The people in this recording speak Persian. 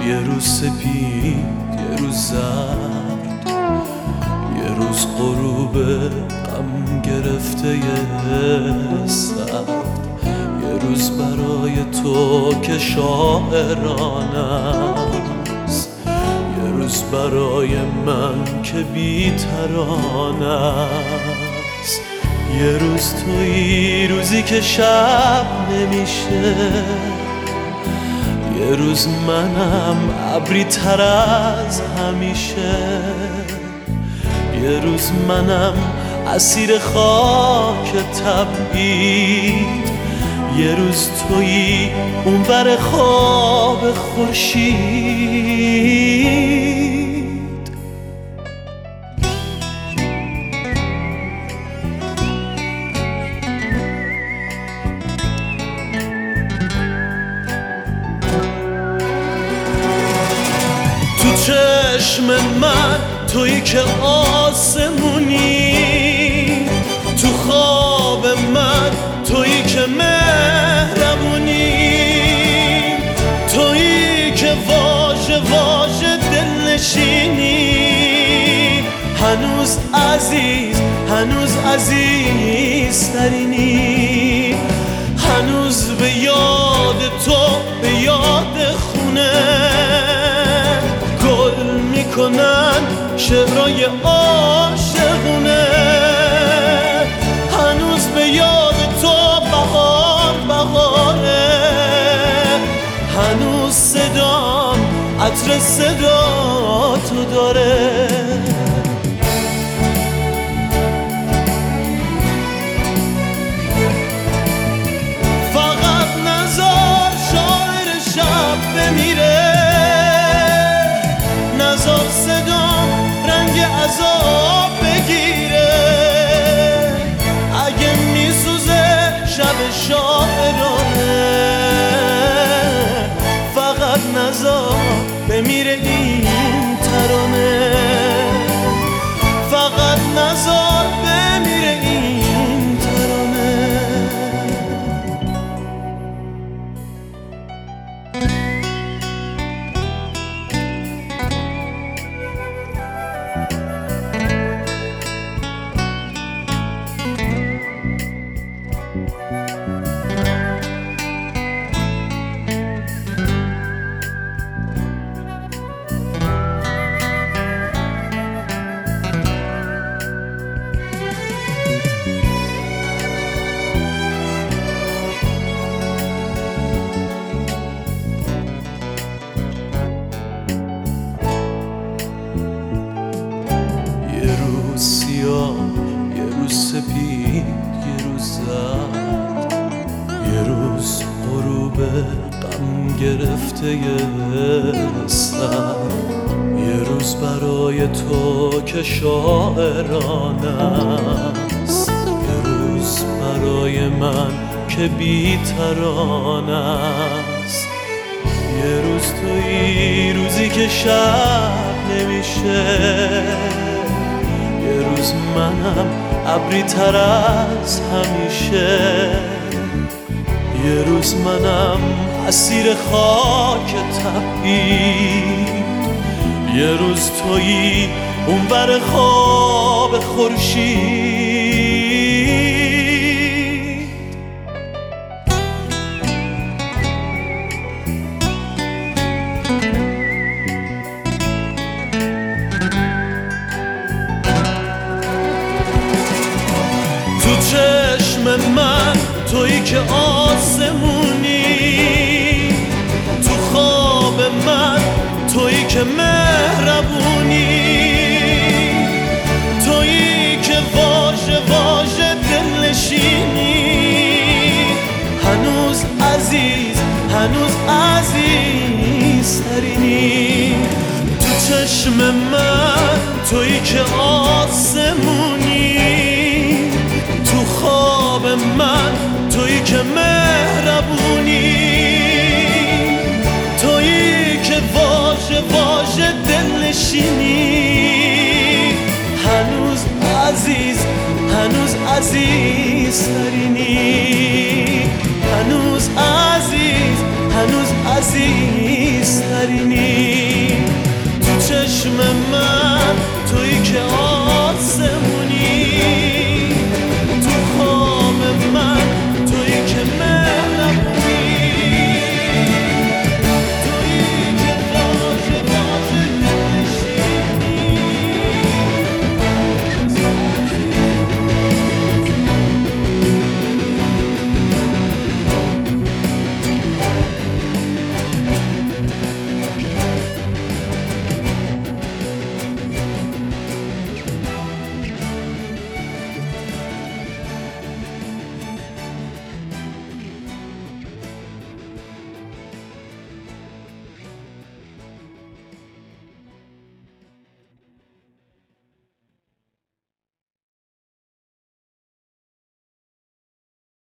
یه روز سپید، یه روز زرد، یه روز غروب غم گرفته سرد، یه روز برای تو که شاعرانه است، یه روز برای من که بی ترانه است. یه روز تویی، روزی که شب نمیشه، یه روز منم ابری تر از همیشه، یه روز منم اسیر خاک تبعید، یه روز تویی اون بر خواب خورشید. تو چشم من تویی که آسمونی، تو خواب من تویی که مهربونی، تویی که واژه واژه دلنشینی، هنوز عزیز، هنوز عزیزترینی، هنوز به یاد تو، به یاد خونه گل میکنن شعرهای عاشقونه، هنوز به یاد تو بهار بهاره، هنوز صدام عطر صدا تو داره. فقط نذار شاعر شب بمیره، نذار صدام رنگ عذاب بگیره، اگه میسوزه شب شاعرانه، فقط نذار بمیره این ترانه، فقط نذار بمیره این ترانه. یه روز سپید، یه روز زرد، یه روز غروب غم گرفته سرد، یه روز برای تو که شاعرانه است، یه روز برای من که بی ترانه است، یه روز تویی، روزی که شب نمیشه، یه روز منم ابری تر از همیشه، یه روز منم اسیر خاک تبعید، یه روز تویی اون بر خواب خورشید. تو چشم من تویی که آسمونی، تو خواب من تویی که مهربونی، تویی که واژه واژه دلنشینی، هنوز عزیز، هنوز عزیزترینی. تو چشم من تویی که آسمونی، تو خواب من تویی که مهربونی، تویی که واژه واژه دلنشینی، هنوز عزیز، هنوز عزیزترینی، هنوز عزیز، هنوز عزیزترینی. چشم من تویی که